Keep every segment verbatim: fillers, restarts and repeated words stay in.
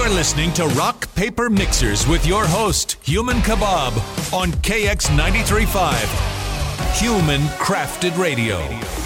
You're listening to Rock Paper Mixers with your host, Human Kebab, on K X ninety-three point five, Human Crafted Radio.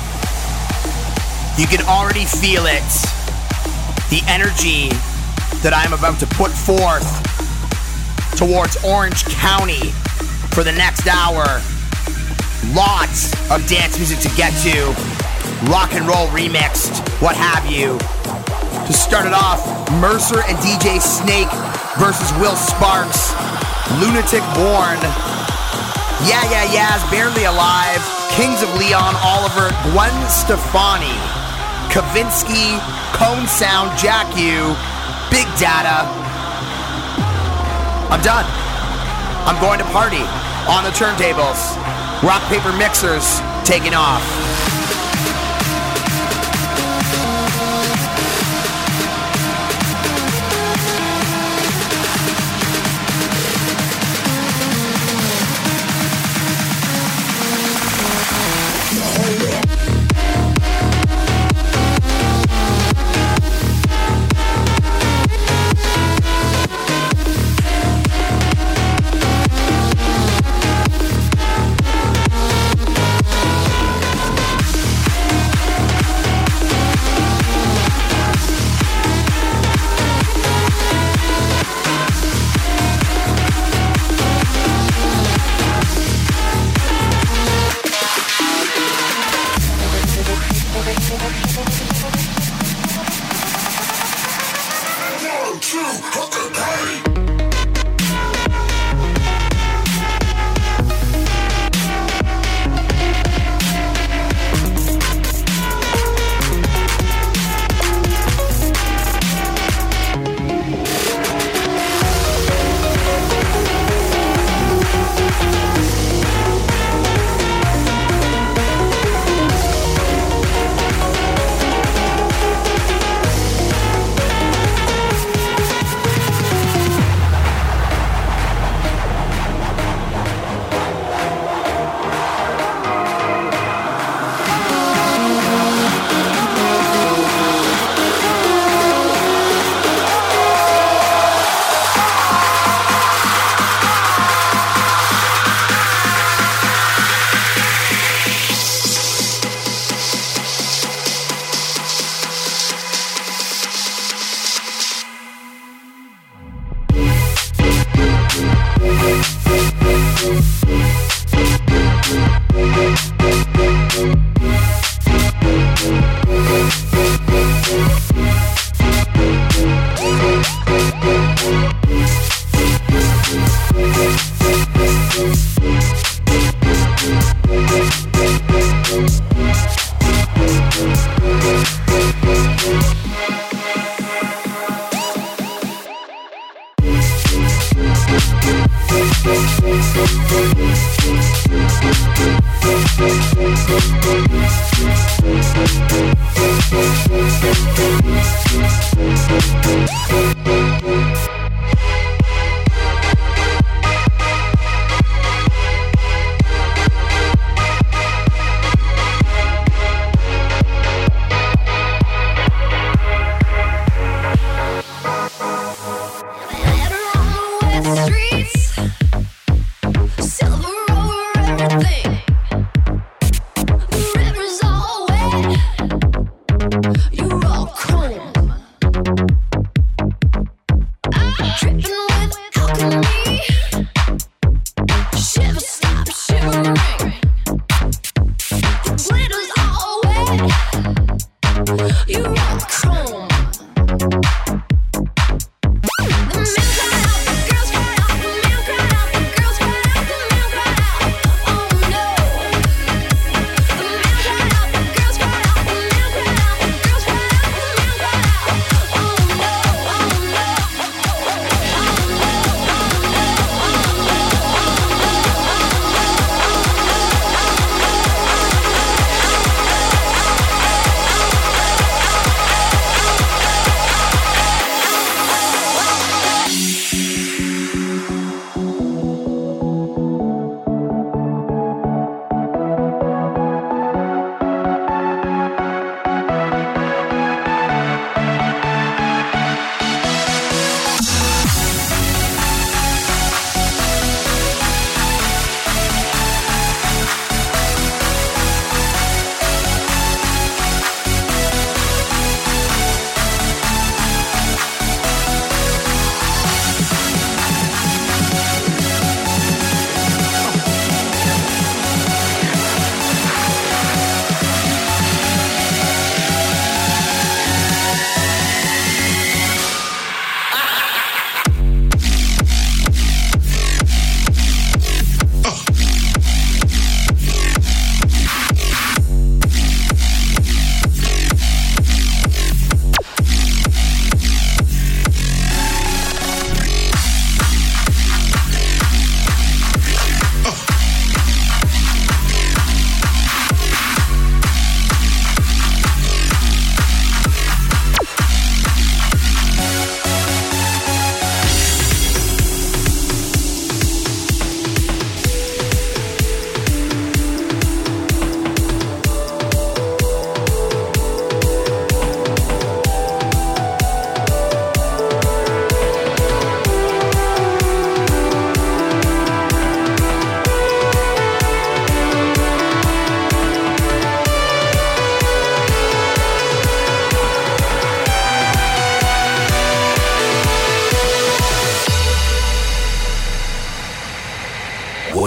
You can already feel it. The energy that I'm about to put forth towards Orange County for the next hour. Lots of dance music to get to. Rock and roll remixed, what have you. To start it off, Mercer and D J Snake versus Will Sparks. Lunatic Born. Yeah, yeah, yeah's Barely Alive. Kings of Leon, Oliver, Gwen Stefani. Kavinsky, Cone Sound, Jack U, Big Data. I'm done. I'm going to party on the turntables. Rock Paper Mixers taking off.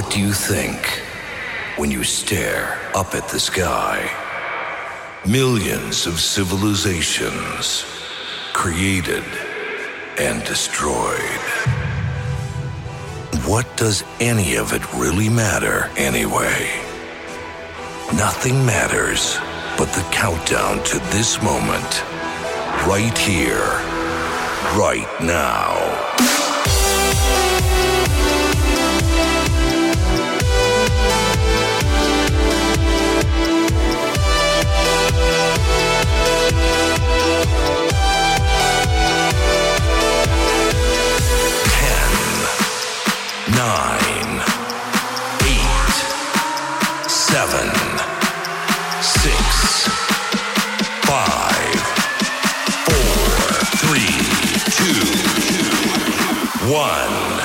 What do you think when you stare up at the sky? Millions of civilizations created and destroyed. What does any of it really matter anyway? Nothing matters but the countdown to this moment, right here, right now. Nine, eight, seven, six, five, four, three, two, one.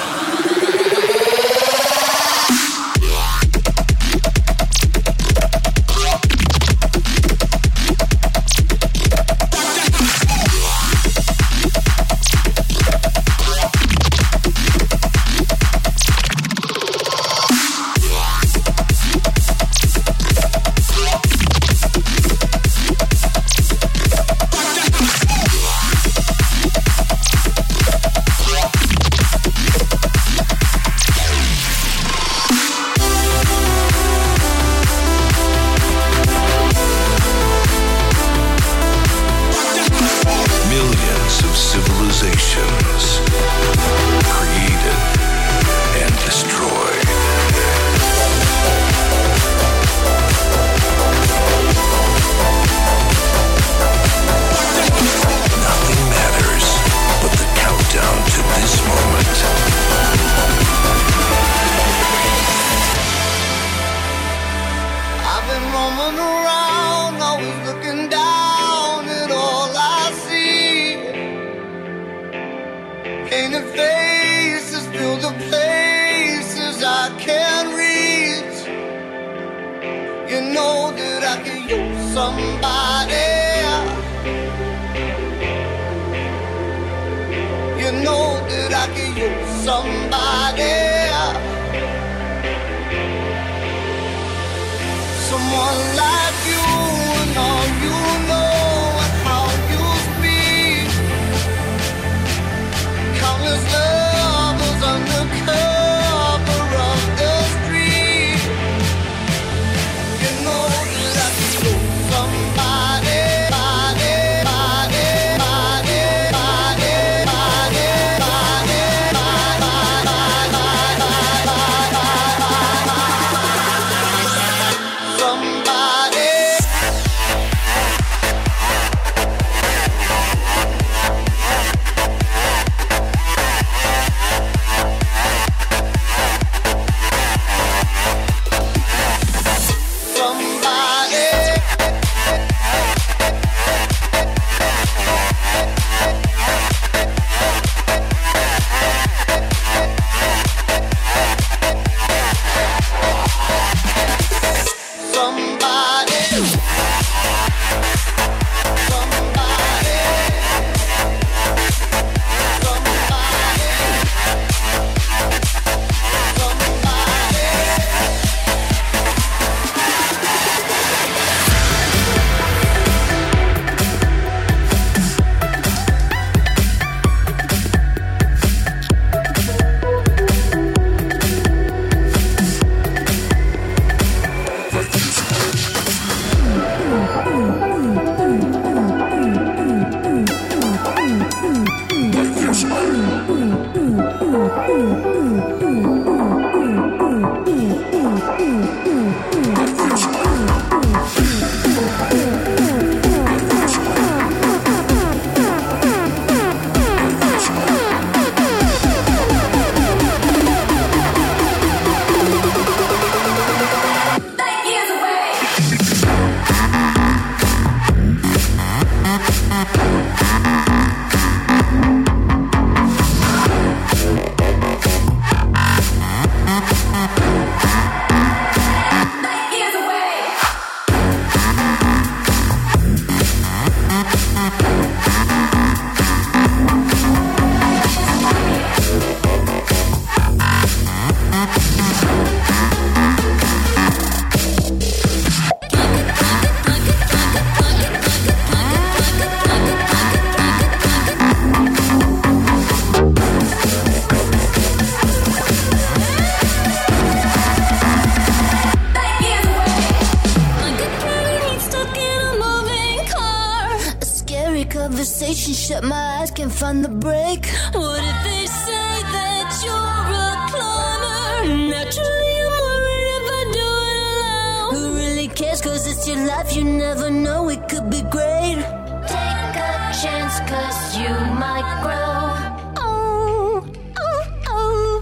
shut my eyes, can't find the break. What if they say that you're a climber? Naturally I'm worried if I do it alone. Who really cares, cause it's your life, you never know, it could be great. Take a chance, cause you might grow. Oh, oh, oh.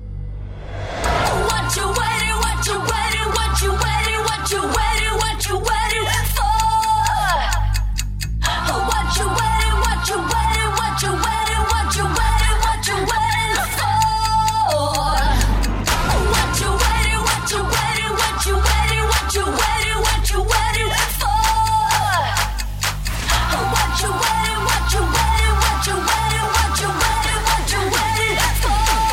What you waiting, what you waiting, what you waiting, what you waiting, what you waiting for? What you waiting, what you waiting, what you waiting, what you waiting, what you waiting for? What you waiting, what you waiting, what you waiting, what you waiting, what you waiting for? What you waiting, what you waiting, what you waiting, what you waiting, what you waiting for?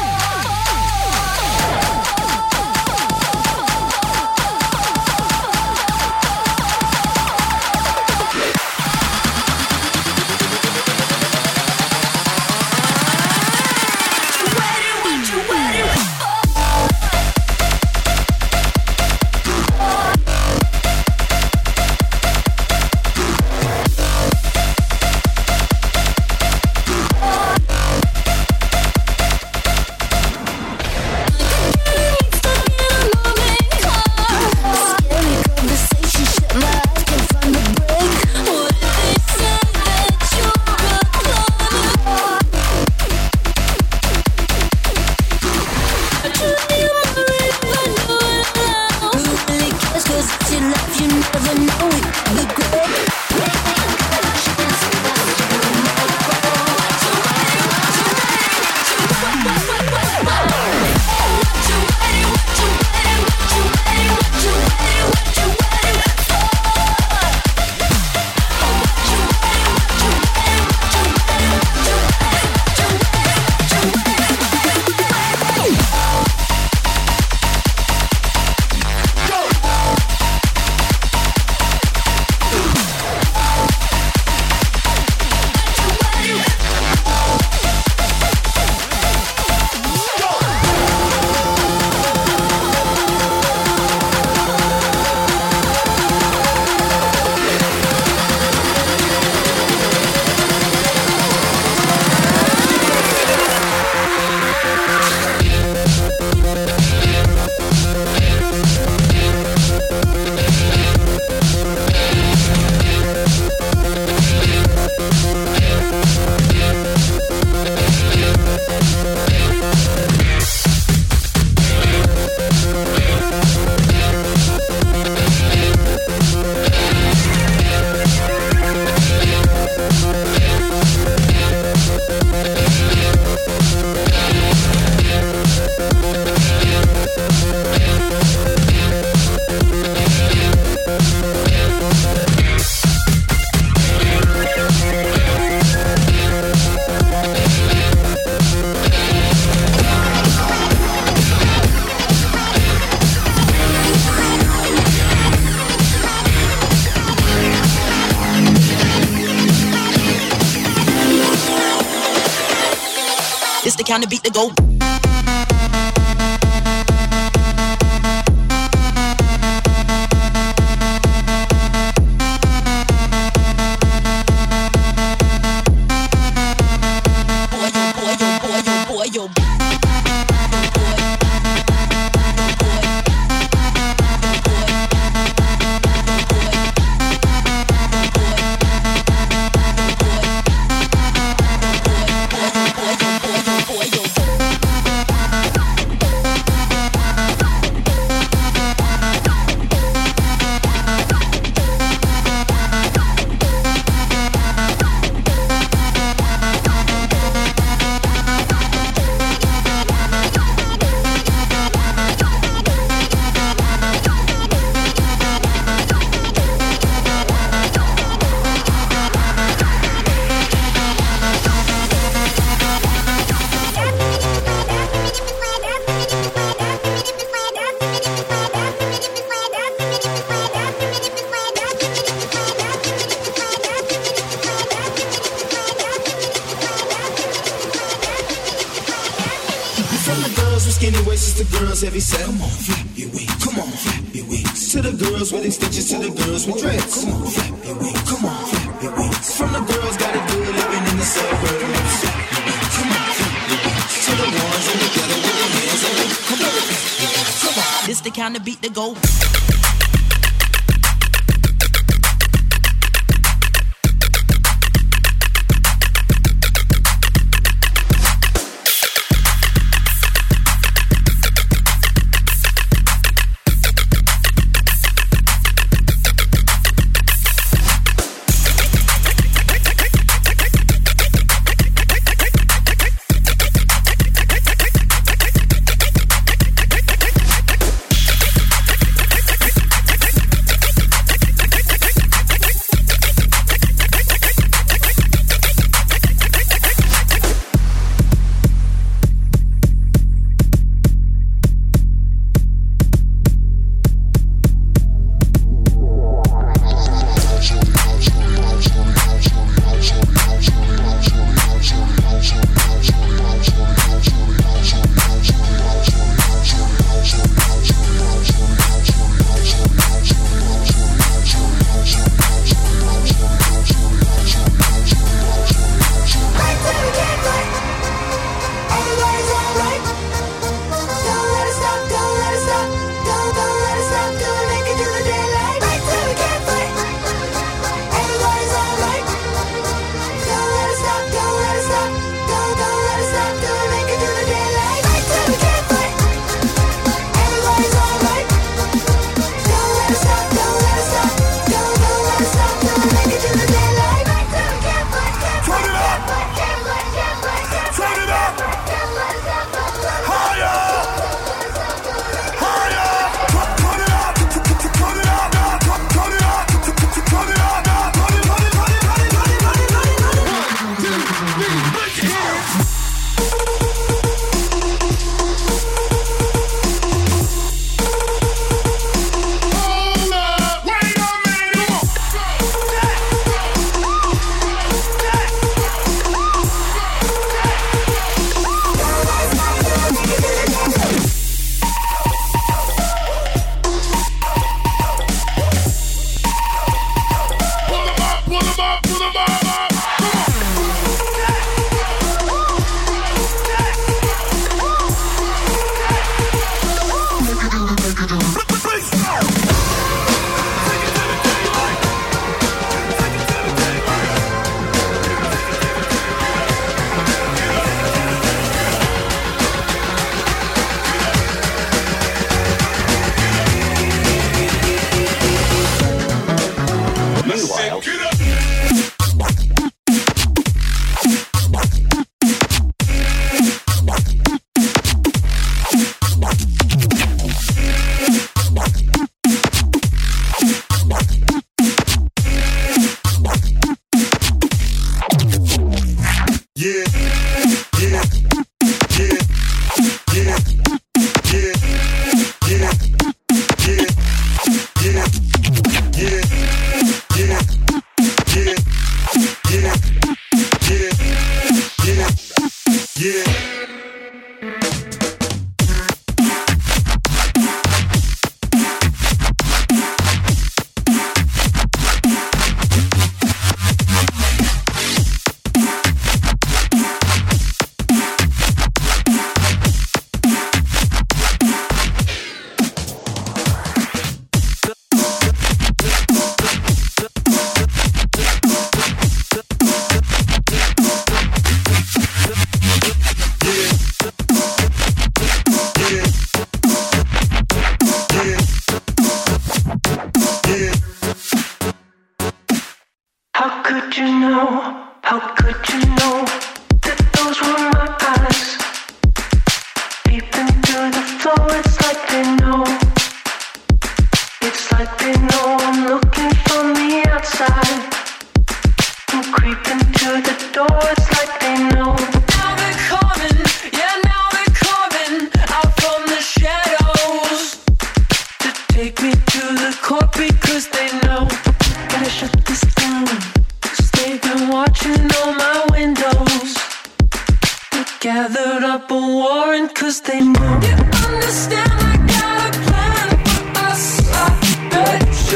It's the kind of beat that go. Skinny waist to girls heavy set. Come on, flap your wings. Come on, flap your wings. To the girls with extensions, to the girls with dreads. Come on, flap your wings. Come on, flap your wings. From the girls got it good living in the This the kind of beat that go.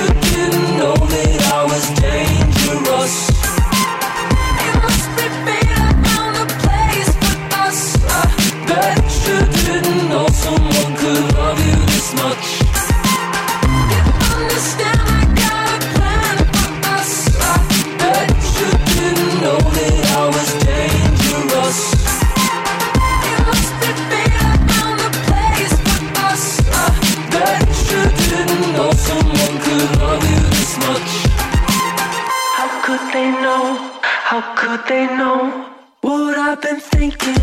Know that I was dangerous. It must be fate.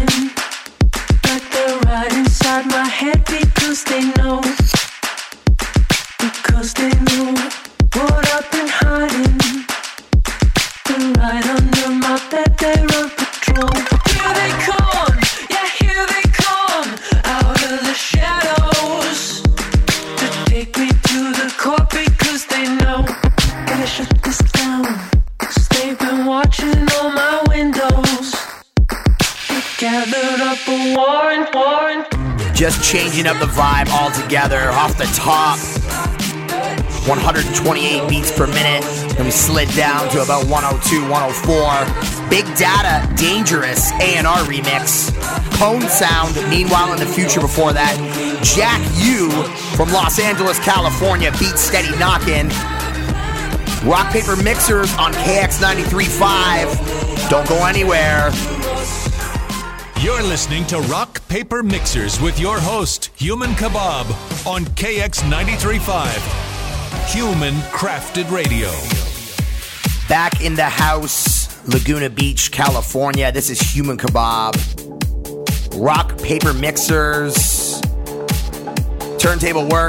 hiding, but they're right inside my head because they know, because they know what I've been hiding. They're right under my bed, they run patrol. Here they come, yeah, here they come, out of the shadows, to take me to the court because they know, gotta shut this down, cause they've been watching all my windows. They gathered up a warrant, warrant. Just changing up the vibe altogether off the top. one hundred twenty-eight beats per minute. Then we slid down to about one oh two, one oh four. Big Data, Dangerous, A and R remix. Cone Sound, Meanwhile in the Future before that. Jack U from Los Angeles, California. Beat Steady Knockin'. Rock Paper Mixers on K X ninety-three point five. Don't go anywhere. You're listening to Rock Paper Mixers with your host, Human Kebab, on K X ninety-three point five. Human Crafted Radio. Back in the house, Laguna Beach, California. This is Human Kebab. Rock Paper Mixers. Turntable work.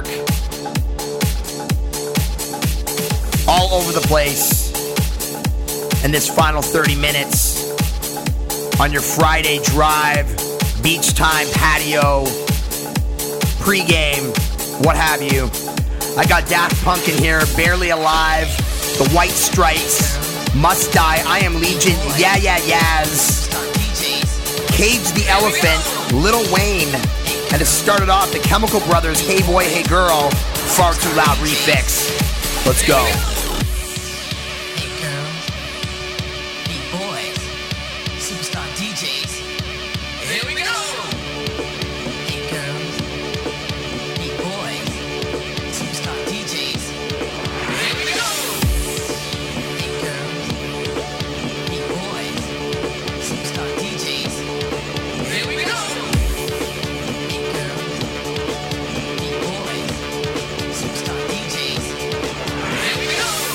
All over the place. And this final thirty minutes on your Friday drive, beach time, patio, pregame, what have you. I got Daft Punk in here, Barely Alive, The White Stripes, Must Die, I Am Legion, Yeah Yeah Yeahs, Cage the Elephant, Lil Wayne, and to start it off, the Chemical Brothers, Hey Boy, Hey Girl, Far Too Loud remix. Let's go. Here we go.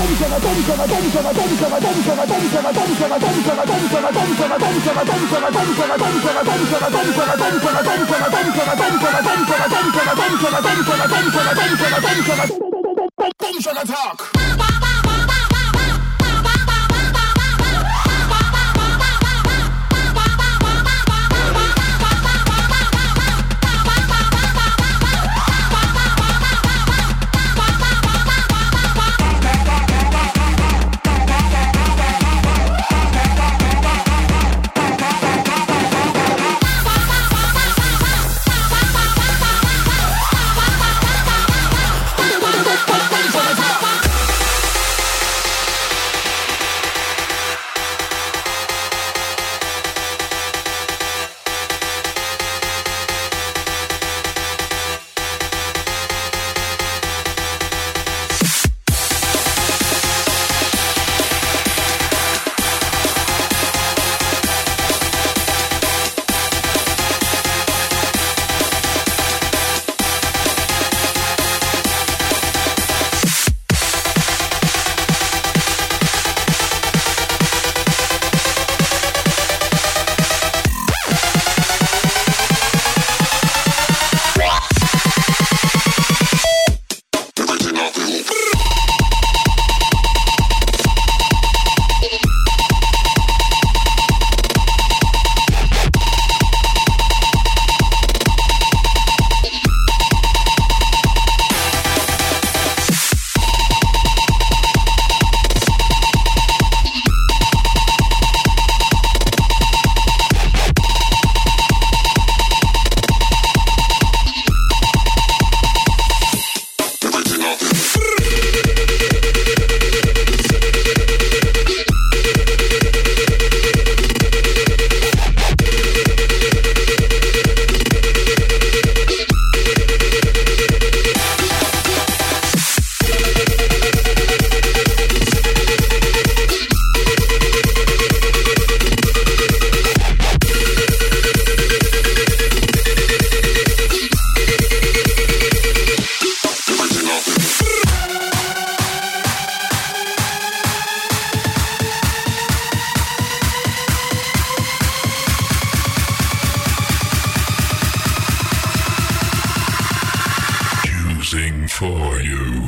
for you.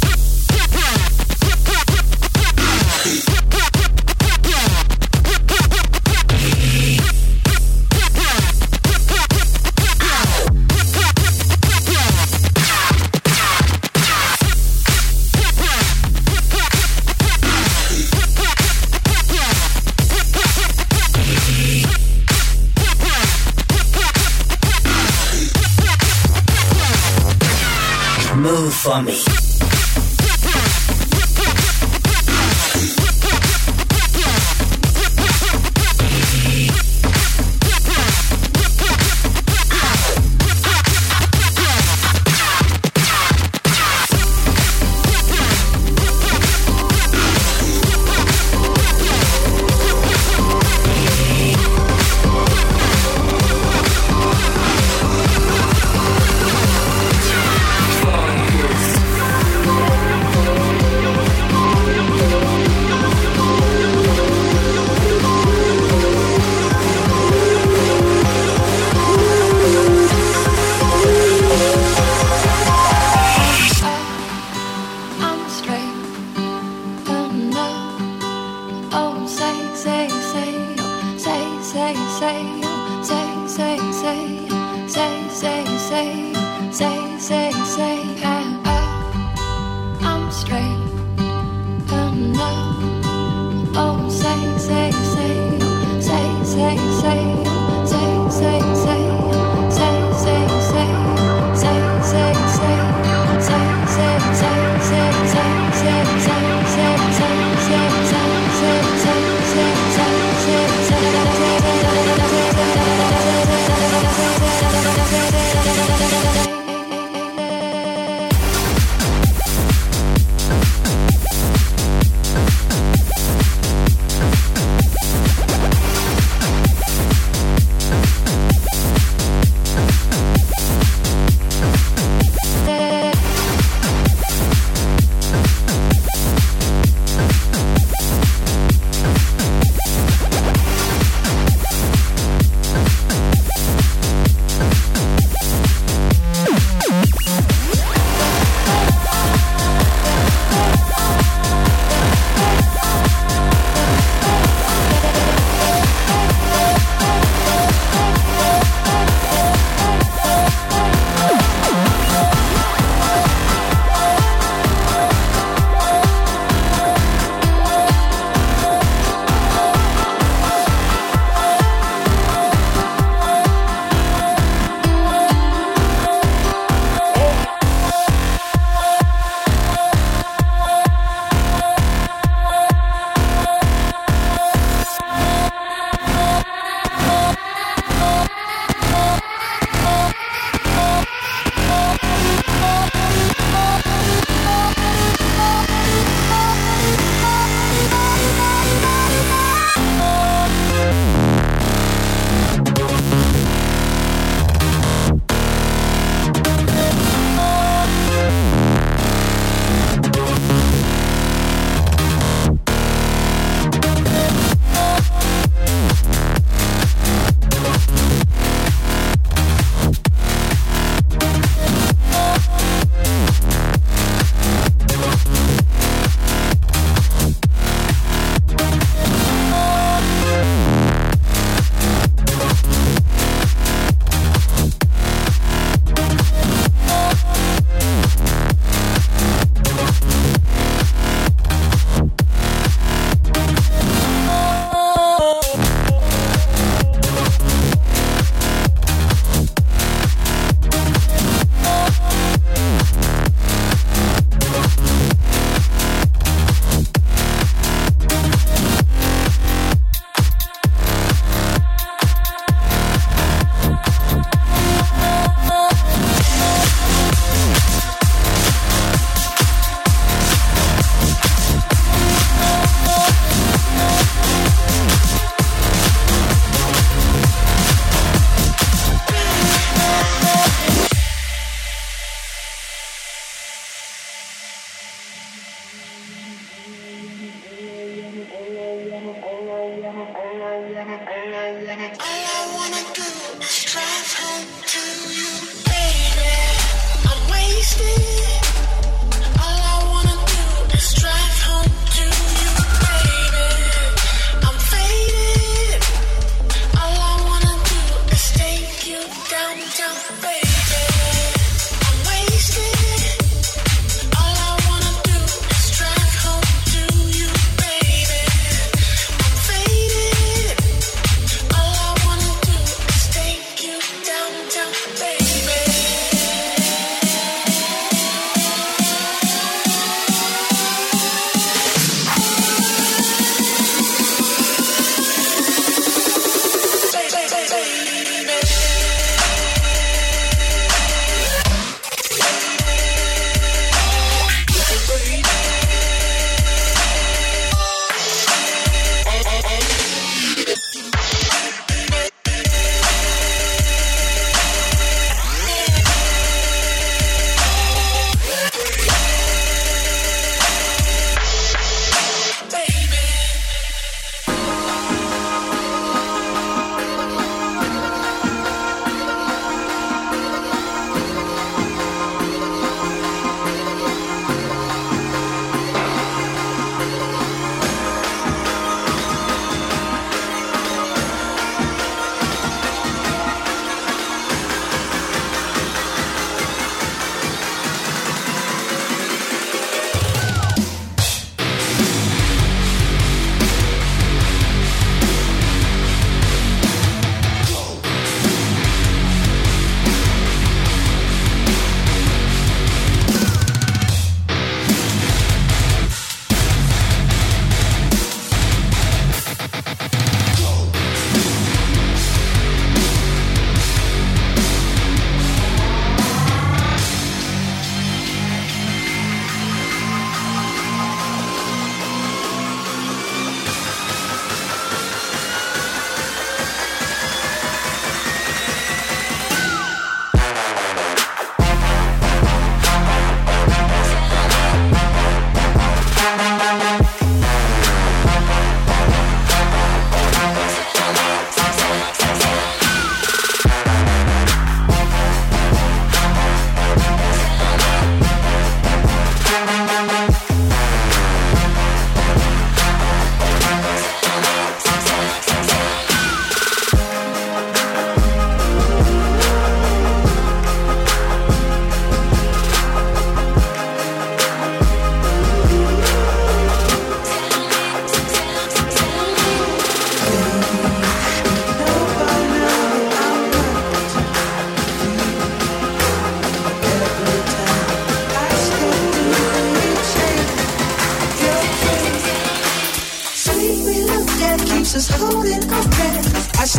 Move for me.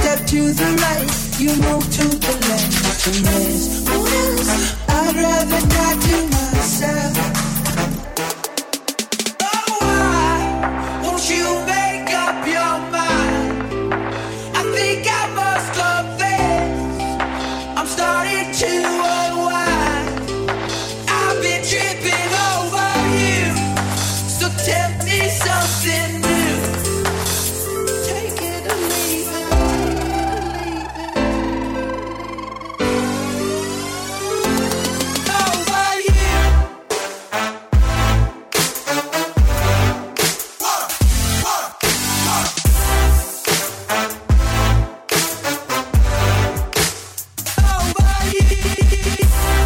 step to the right, you move to the left. And there's no else I'd rather die to myself. Oh, why won't you make up your mind? I think I must confess, I'm starting to unwind. I've been tripping over you, so tell me something new. Take it or leave it. Over you. Over you.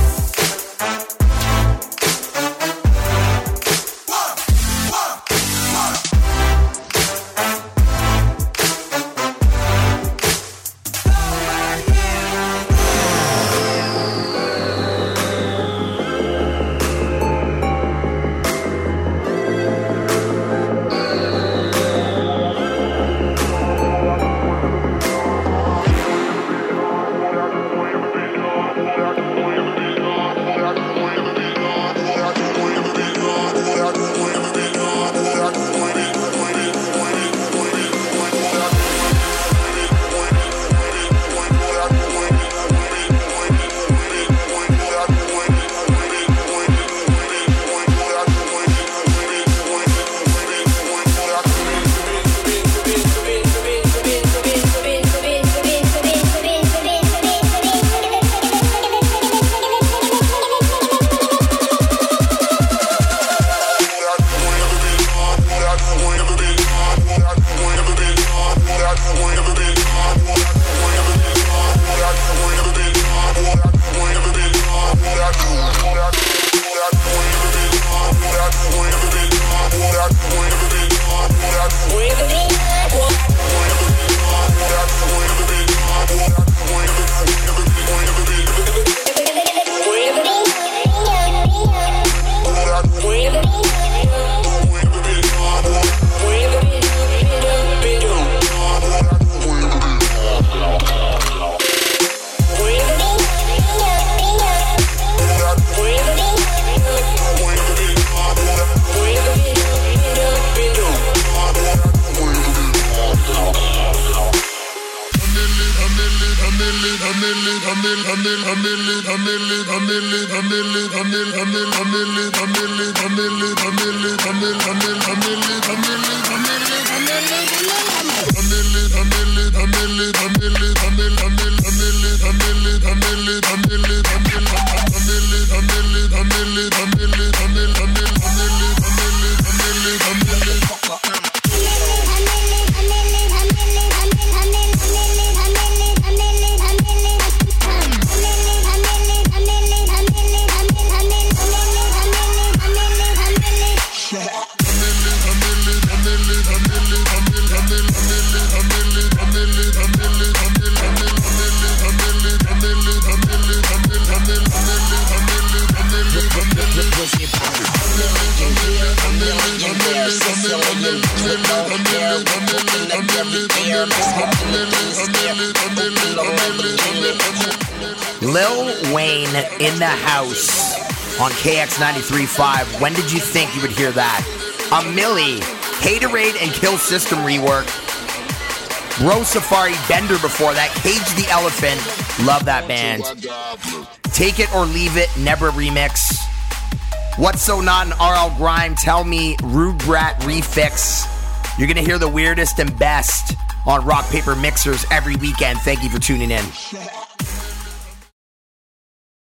Lil Wayne in the house on K X ninety-three point five. When did you think you would hear that? A Millie, Haterade and Kill System rework. Bro Safari Bender before that. Cage the Elephant. Love that band. Take It or Leave It, Nebra remix. What's So Not an R L Grime, Tell Me, Rude Brat Refix. You're going to hear the weirdest and best on Rock Paper Mixers every weekend. Thank you for tuning in.